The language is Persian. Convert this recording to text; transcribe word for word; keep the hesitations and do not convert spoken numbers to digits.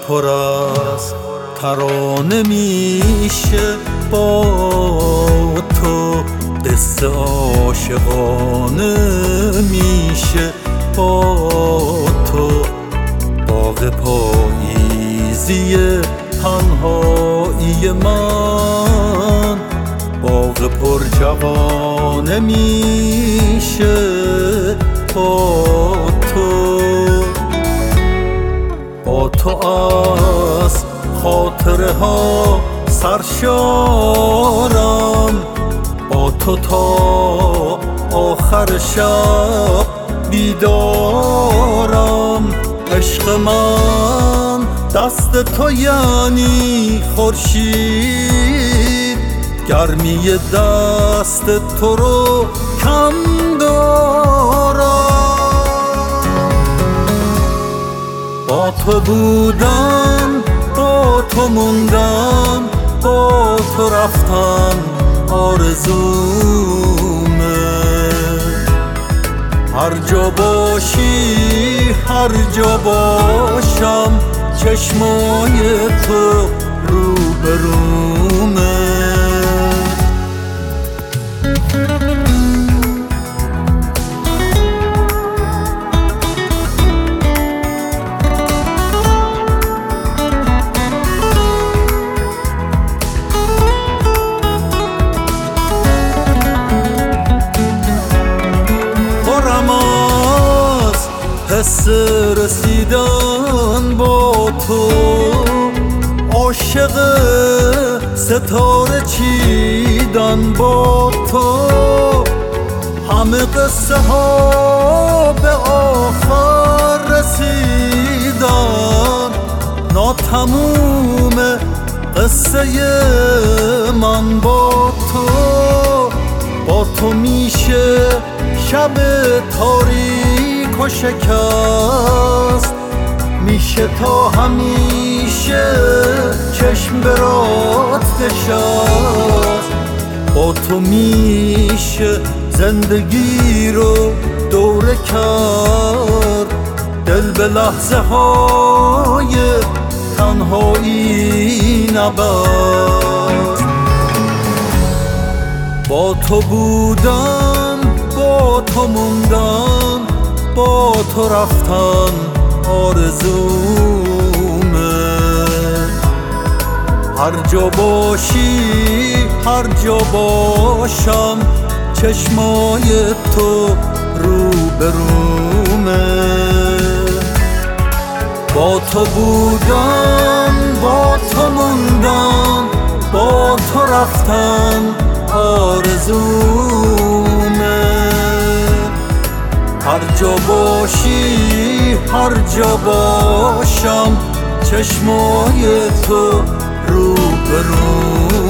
پر از ترانه میشه با تو، قصه عاشقانه میشه با تو. باغ پاییزی تنهایی من باغ پرجوانه میشه با تو. با تو از خاطره ها سرشارم، با تو تا آخر شب بیدارم. عشق من دست تو یعنی خورشید، گرمی دست تو رو کم دارم. با تو بودم، با تو موندم، با تو رفتم آرزومه. هر جا باشی هر جا باشم چشمای تو روبرومه. حس رسیدن با تو، عاشق ستاره چیدن با تو. همه قصه ها به آخر رسیدن، ناتموم قصه من با تو. با تو میشه شب تاریک و شکست، میشه تا همیشه چشم به رات نشست. با تو میشه زندگی رو دوره کرد، دل به لحظه های تنهایی نبرد. با تو بودم، با تو موندم، با تو رفتن آرزومه. هر جا باشی هر جا باشم چشمای تو روبرومه. با تو بودم، با تو موندم، با تو رفتن آرزومه. هر جا باشی هر جا باشم چشمای تو روبرومه.